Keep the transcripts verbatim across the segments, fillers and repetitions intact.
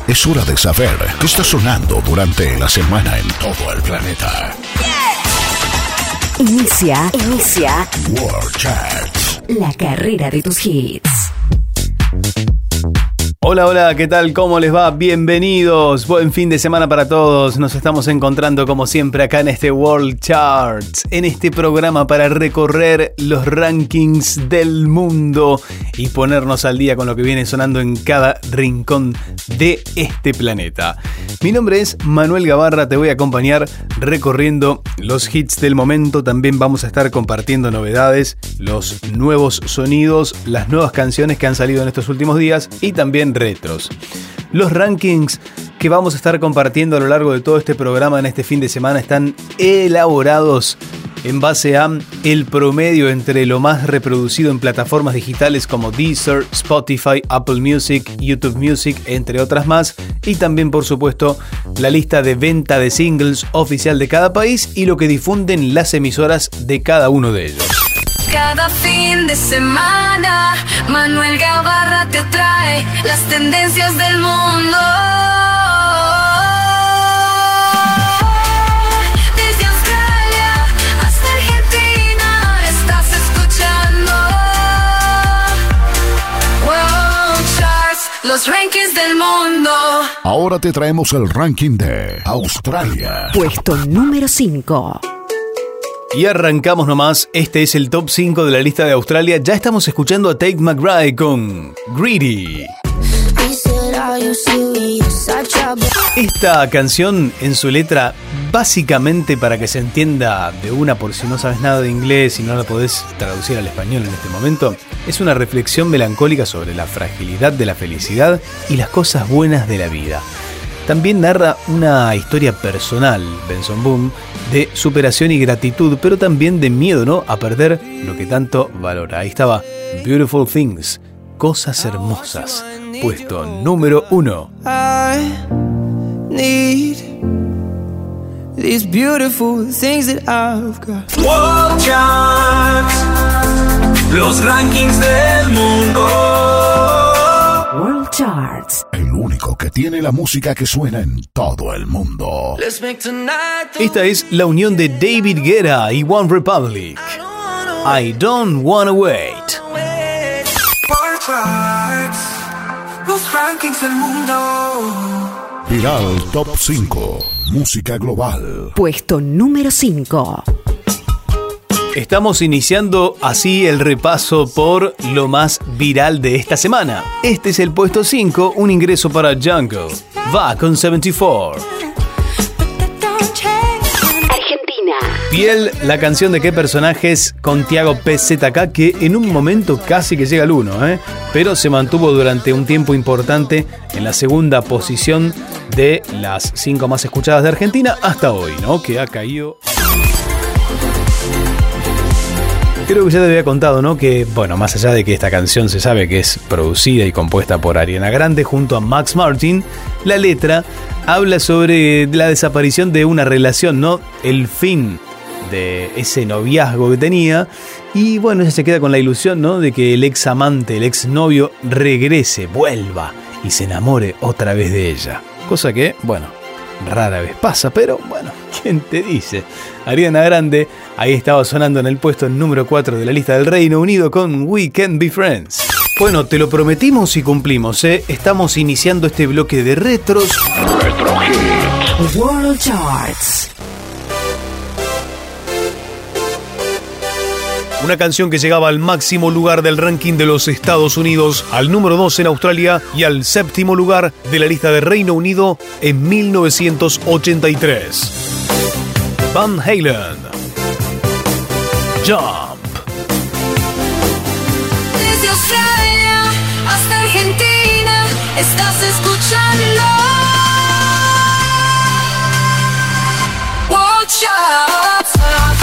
Es hora de saber qué está sonando durante la semana en todo el planeta. Inicia, inicia World Charts, la carrera de tus hits. Hola, hola, ¿qué tal? ¿Cómo les va? Bienvenidos. Buen fin de semana para todos. Nos estamos encontrando como siempre acá en este World Charts, en este programa para recorrer los rankings del mundo y ponernos al día con lo que viene sonando en cada rincón de este planeta. Mi nombre es Manuel Gabarra, te voy a acompañar recorriendo los hits del momento. También vamos a estar compartiendo novedades, los nuevos sonidos, las nuevas canciones que han salido en estos últimos días y también retros. Los rankings que vamos a estar compartiendo a lo largo de todo este programa en este fin de semana están elaborados en base a el promedio entre lo más reproducido en plataformas digitales como Deezer, Spotify, Apple Music, YouTube Music, entre otras más, y también por supuesto la lista de venta de singles oficial de cada país y lo que difunden las emisoras de cada uno de ellos. Cada fin de semana, Manuel Gabarra te trae las tendencias del mundo. Desde Australia hasta Argentina, estás escuchando World Charts, los rankings del mundo. Ahora te traemos el ranking de Australia. Puesto número cinco. Y arrancamos nomás, este es el top cinco de la lista de Australia. Ya estamos escuchando a Tate McRae con Greedy. Esta canción en su letra, básicamente para que se entienda de una por si no sabes nada de inglés y no la podés traducir al español en este momento, es una reflexión melancólica sobre la fragilidad de la felicidad y las cosas buenas de la vida. También narra una historia personal, Benson Boone, de superación y gratitud, pero también de miedo, ¿no?, a perder lo que tanto valora. Ahí estaba Beautiful Things, cosas hermosas, puesto número uno. I need these beautiful things that I've got. World Charts, los rankings del mundo. World Charts. El único que tiene la música que suena en todo el mundo. Esta es la unión de David Guetta y One Republic. I Don't Wanna Wait. World Charts, los rankings del mundo. Viral Top cinco, música global. Puesto número cinco. Estamos iniciando así el repaso por lo más viral de esta semana. Este es el puesto cinco, un ingreso para Jungle. Va con setenta y cuatro. Argentina. Piel, la canción de qué personajes con Tiago P Z K, que en un momento casi que llega al uno, ¿eh? Pero se mantuvo durante un tiempo importante en la segunda posición de las cinco más escuchadas de Argentina hasta hoy, ¿no? Que ha caído... Creo que ya te había contado, ¿no? Que, bueno, más allá de que esta canción se sabe que es producida y compuesta por Ariana Grande junto a Max Martin, la letra habla sobre la desaparición de una relación, ¿no? El fin de ese noviazgo que tenía. Y bueno, ella se queda con la ilusión, ¿no?, de que el ex amante, el ex novio, regrese, vuelva y se enamore otra vez de ella. Cosa que, bueno, rara vez pasa, pero bueno, ¿quién te dice? Ariana Grande ahí estaba sonando en el puesto número cuatro de la lista del Reino Unido con We Can't Be Friends. Bueno, te lo prometimos y cumplimos, ¿eh? Estamos iniciando este bloque de retros. Retro Hits. World Charts. Una canción que llegaba al máximo lugar del ranking de los Estados Unidos, al número dos en Australia y al séptimo lugar de la lista de Reino Unido en mil novecientos ochenta y tres. Van Halen, Jump. Desde Australia hasta Argentina, estás escuchando World Charts.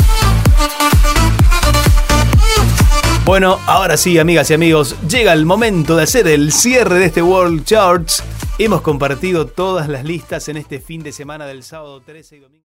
Bueno, ahora sí, amigas y amigos, llega el momento de hacer el cierre de este World Charts. Hemos compartido todas las listas en este fin de semana del sábado trece y domingo.